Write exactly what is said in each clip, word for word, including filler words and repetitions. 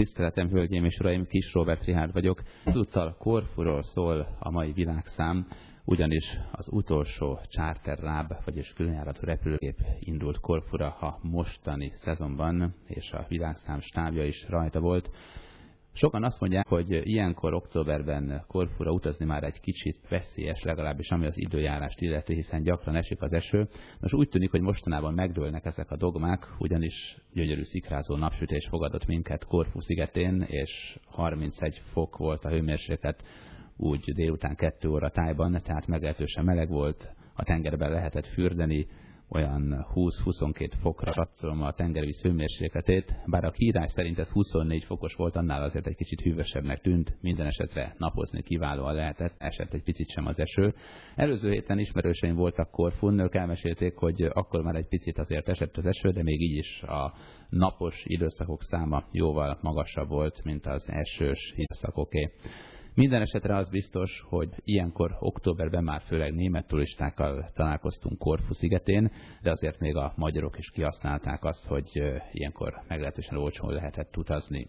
Tiszteletem, hölgyeim és uraim, Kis Róbert Richárd vagyok. Ezúttal Korfuról szól a mai világszám, ugyanis az utolsó charterráb, vagyis különjáratú repülőgép indult Korfura a mostani szezonban, és a világszám stábja is rajta volt. Sokan azt mondják, hogy ilyenkor októberben Korfura utazni már egy kicsit veszélyes, legalábbis ami az időjárást illeti, hiszen gyakran esik az eső. Most úgy tűnik, hogy mostanában megdőlnek ezek a dogmák, ugyanis gyönyörű szikrázó napsütés fogadott minket Korfu szigetén, és harmincegy fok volt a hőmérséklet úgy délután kettő óra tájban, tehát meglehetősen meleg volt, a tengerben lehetett fürdeni, olyan húsz-huszonkét fokra satszolom a tengervíz hőmérsékletét, bár a kiírás szerint ez huszonnégy fokos volt, annál azért egy kicsit hűvösebbnek tűnt, minden esetre napozni kiválóan lehetett, esett egy picit sem az eső. Előző héten ismerőseim voltak Korfun, ők elmesélték, hogy akkor már egy picit azért esett az eső, de még így is a napos időszakok száma jóval magasabb volt, mint az esős időszakoké. Minden esetre az biztos, hogy ilyenkor októberben már főleg német turistákkal találkoztunk Korfu szigetén, de azért még a magyarok is kihasználták azt, hogy ilyenkor meglehetősen olcsón lehetett utazni.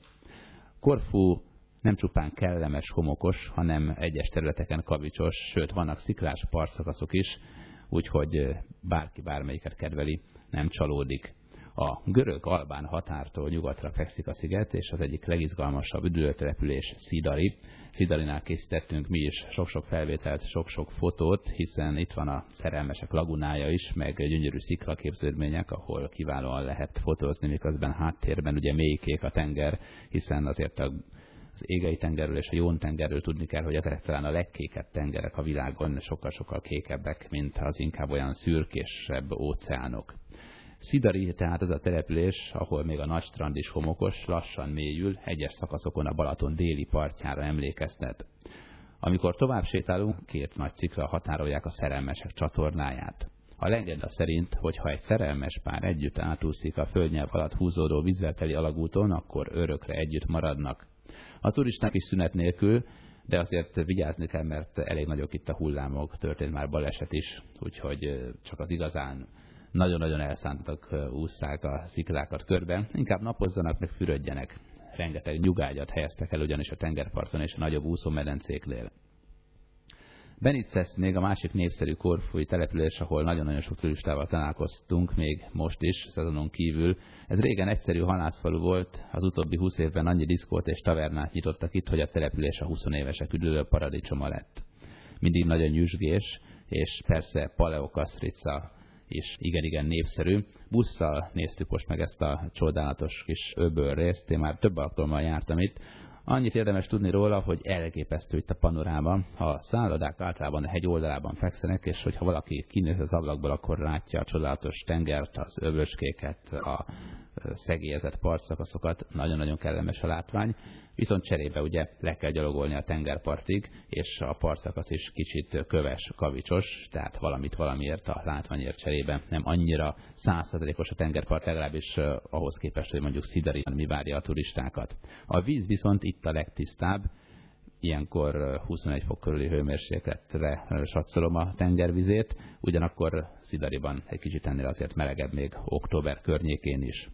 Korfu nem csupán kellemes, homokos, hanem egyes területeken kavicsos, sőt vannak sziklás partszakaszok is, úgyhogy bárki bármelyiket kedveli, nem csalódik. A görög-albán határtól nyugatra fekszik a sziget, és az egyik legizgalmasabb üdülőtelepülés Szidari. Szidarinál készítettünk mi is sok-sok felvételt, sok-sok fotót, hiszen itt van a szerelmesek lagunája is, meg gyönyörű sziklaképződmények, ahol kiválóan lehet fotózni, miközben háttérben ugye mélykék a tenger, hiszen azért a az Égei tengerről és a Jón tengerről tudni kell, hogy ezek talán a legkékebb tengerek a világon, sokkal-sokkal kékebbek, mint az inkább olyan szürkésebb óceánok. Szidari tehát az a település, ahol még a nagy strand is homokos, lassan mélyül, egyes szakaszokon a Balaton déli partjára emlékeztet. Amikor tovább sétálunk, két nagy szikla határolják a szerelmesek csatornáját. A legenda szerint, hogy ha egy szerelmes pár együtt átúszik a földnyelv alatt húzódó vízzel teli alagúton, akkor örökre együtt maradnak. A turisták is szünet nélkül, de azért vigyázni kell, mert elég nagyok itt a hullámok, történt már baleset is, úgyhogy csak az igazán nagyon-nagyon elszántak ússzák a sziklákat körben, inkább napozzanak, meg fürödjenek. Rengeteg nyugágyat helyeztek el ugyanis a tengerparton és a nagyobb úszómedencéknél. Benices még a másik népszerű korfui település, ahol nagyon-nagyon sok turistával találkoztunk, még most is, szezonon kívül. Ez régen egyszerű halászfalu volt, az utóbbi húsz évben annyi diszkót és tavernát nyitottak itt, hogy a település a huszonévesek üdülő paradicsoma lett. Mindig nagyon nyüzsgés, és persze Paleokastrica és igen-igen népszerű. Busszal néztük most meg ezt a csodálatos kis öbölrészt, én már több alkalommal jártam itt. Annyit érdemes tudni róla, hogy elképesztő itt a panoráma. A szállodák általában a hegy oldalában fekszenek, és hogyha valaki kinéz az ablakból, akkor látja a csodálatos tengert, az öböcskéket, a szegélyezett partszakaszokat, nagyon-nagyon kellemes a látvány. Viszont cserébe ugye le kell gyalogolni a tengerpartig, és a partszakasz is kicsit köves, kavicsos, tehát valamit valamiért a látványért cserébe nem annyira száz százalékos a tengerpart, legalábbis uh, ahhoz képest, hogy mondjuk Szidariban mi várja a turistákat. A víz viszont itt a legtisztább, ilyenkor huszonegy fok körüli hőmérsékletre satszolom a tengervizét, ugyanakkor Szidariban egy kicsit ennél azért melegebb még október környékén is.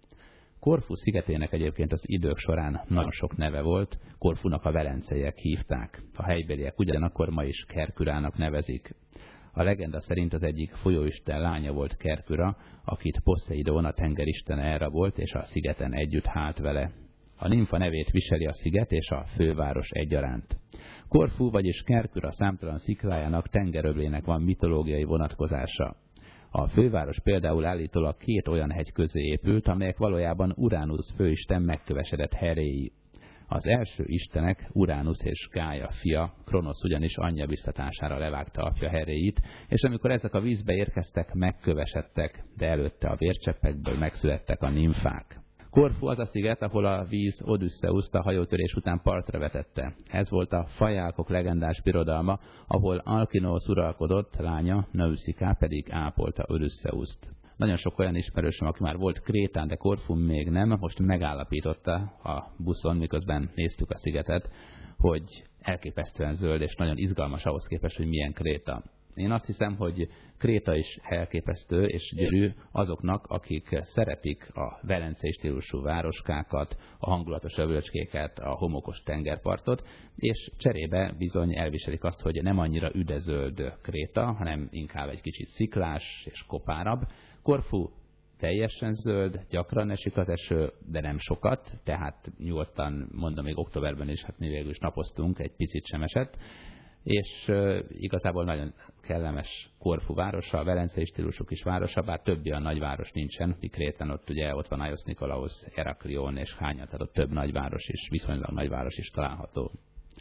Korfu szigetének egyébként az idők során nagyon sok neve volt, Korfunak a velenceiek hívták. A helybeliek ugyanakkor ma is Kerkürának nevezik. A legenda szerint az egyik folyóisten lánya volt Kerküra, akit Poseidon, a tengeristen elrabolt, és a szigeten együtt hált vele. A nimfa nevét viseli a sziget és a főváros egyaránt. Korfu, vagyis Kerküra számtalan sziklájának, tengeröblének van mitológiai vonatkozása. A főváros például állítólag két olyan hegy közé épült, amelyek valójában Uránusz főisten megkövesedett heréi. Az első istenek, Uránusz és Gája fia, Kronosz ugyanis anyja biztatására levágta apja heréit, és amikor ezek a vízbe érkeztek, megkövesedtek, de előtte a vércseppekből megszülettek a nimfák. Korfu az a sziget, ahol a víz Odüsszeuszt a hajótörés után partra vetette. Ez volt a Fajákok legendás birodalma, ahol Alkinósz uralkodott, lánya, Nausziká pedig ápolta Odüsszeuszt. Nagyon sok olyan ismerősöm, aki már volt Krétán, de Korfun még nem, most megállapította a buszon, miközben néztük a szigetet, hogy elképesztően zöld és nagyon izgalmas ahhoz képest, hogy milyen Kréta. Én azt hiszem, hogy Kréta is elképesztő és gyönyörű azoknak, akik szeretik a velencei stílusú városkákat, a hangulatos övölcskéket, a homokos tengerpartot, és cserébe bizony elviselik azt, hogy nem annyira üdezöld Kréta, hanem inkább egy kicsit sziklás és kopárabb. Korfu teljesen zöld, gyakran esik az eső, de nem sokat, tehát nyugodtan mondom, még októberben is, hát mi végül is napoztunk, egy picit sem esett, és uh, igazából nagyon kellemes Korfu városa, a velencei stílusú kis városa, bár több olyan nagyváros nincsen, Krétán ott ugye ott van Aiosz Nikolaosz, Heraklion és Hánya, tehát ott több nagyváros is, viszonylag nagyváros is található.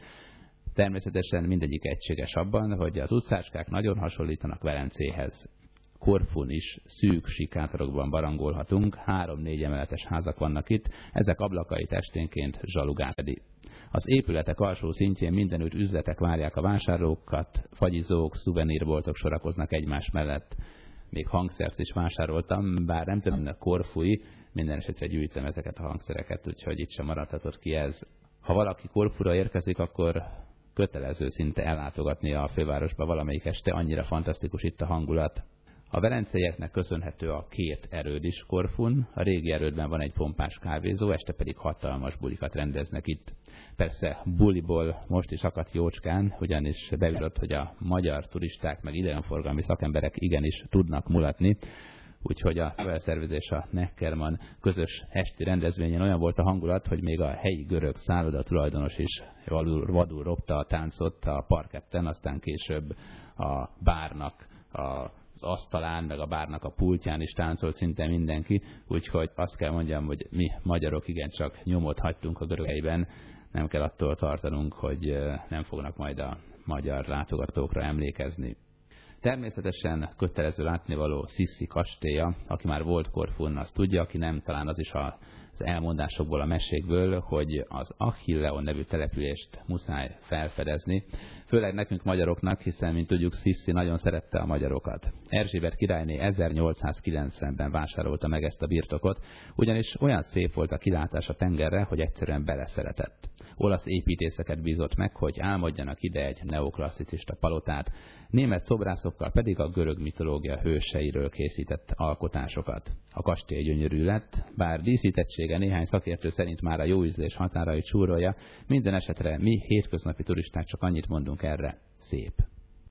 Természetesen mindegyik egységes abban, hogy az utcácskák nagyon hasonlítanak Velencéhez. Korfun is szűk sikátorokban barangolhatunk, három-négy emeletes házak vannak itt, ezek ablakait esténként zsalugát fedi. Az épületek alsó szintjén mindenütt üzletek várják a vásárlókat, fagyizók, szuvenírboltok sorakoznak egymás mellett. Még hangszert is vásároltam, bár nem tudom, a korfui, minden esetre gyűjtem ezeket a hangszereket, úgyhogy itt sem maradhatott ki ez. Ha valaki Korfura érkezik, akkor kötelező szinte ellátogatni a fővárosba valamelyik este, annyira fantasztikus itt a hangulat. A velenceieknek köszönhető a két erőd is Korfun, a régi erődben van egy pompás kávézó, este pedig hatalmas bulikat rendeznek itt. Persze buliból most is akadt jócskán, ugyanis bevilott, hogy a magyar turisták meg idegenforgalmi szakemberek igenis tudnak mulatni, úgyhogy a szervezés a Neckermann közös esti rendezvényen olyan volt a hangulat, hogy még a helyi görög szálloda tulajdonos is vadul, vadul ropta a táncot a parketten, aztán később a bárnak a az asztalán, meg a bárnak a pultján is táncolt szinte mindenki, úgyhogy azt kell mondjam, hogy mi magyarok igencsak nyomot hagytunk a görögeiben, nem kell attól tartanunk, hogy nem fognak majd a magyar látogatókra emlékezni. Természetesen kötelező látnivaló Sissi kastélya, aki már volt Korfun, azt tudja, aki nem, talán az is a az elmondásokból, a mesékből, hogy az Achilleon nevű települést muszáj felfedezni. Főleg nekünk magyaroknak, hiszen, mint tudjuk, Sissi nagyon szerette a magyarokat. Erzsébet királyné ezernyolcszázkilencvenben vásárolta meg ezt a birtokot, ugyanis olyan szép volt a kilátás a tengerre, hogy egyszerűen beleszeretett. Olasz építészeket bízott meg, hogy álmodjanak ide egy neoklasszicista palotát, német szobrászokkal pedig a görög mitológia hőseiről készített alkotásokat. A kastély gyönyörű lett, bár díszítettsége néhány szakértő szerint már a jó ízlés határait súrolja, minden esetre mi hétköznapi turisták csak annyit mondunk erre: szép.